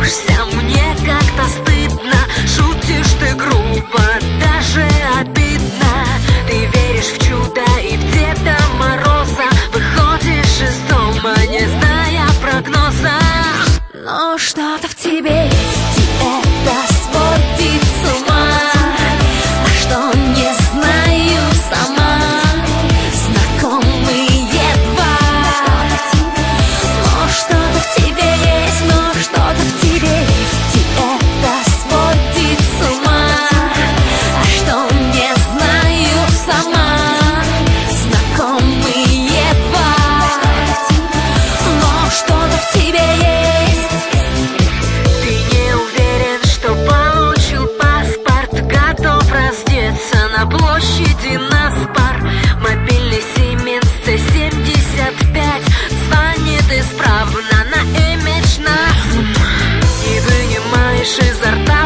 смеешься, мне как-то стыдно. Шутишь ты грубо, даже обидно. Ты веришь в чудо и в Деда Мороза. Выходишь из дома, не зная прогноза. Но что-то в тебе есть, и это сводит с ума. А что, не знаю сама. Знакомые два. Но что-то в тебе есть, но что-то в тебе есть, и это сводит с ума. А что, не знаю сама. Знакомые два. Но что-то в тебе есть. Ты не уверен, что получил паспорт. Готов раздеться на площади Наспар. Мобильный Siemens C75 звонит исправно на имидж нас. Не вынимаешь изо рта